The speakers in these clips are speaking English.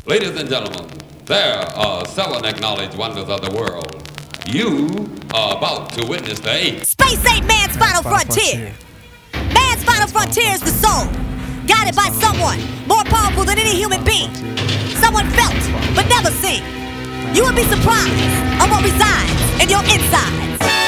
Ladies and gentlemen, there are seven acknowledged wonders of the world. You are about to witness the eighth. Space ain't man's final frontier. Man's final frontier is the soul, guided by someone more powerful than any human being. Someone felt, but never seen. You would be surprised on what resides in your insides.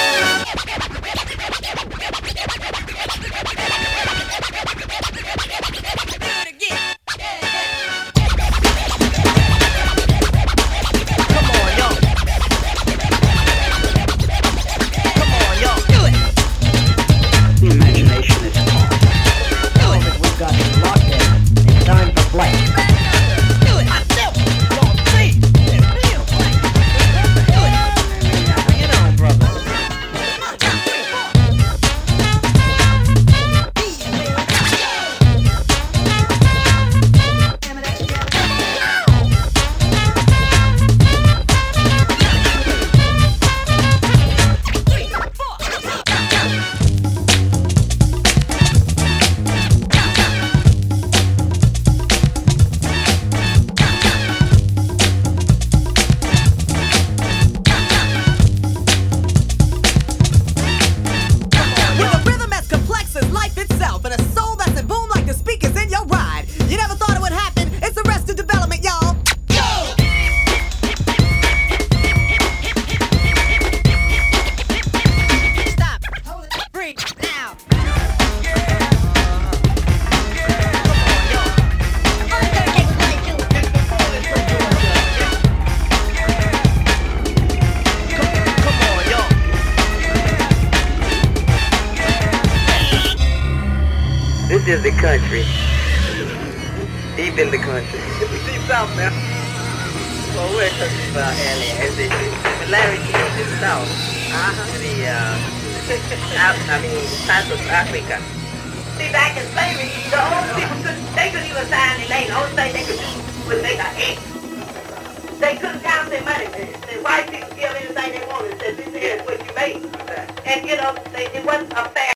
This is the country. Deep in the country. Deep south now. Well, we're talking about LA. The Larry King is south. South of Africa. See, back in slavery, the old people couldn't even sign their name. The only thing they could do was make an X. They couldn't count their money. The white people give anything they wanted. Said, this here is what you made. And, it wasn't a fair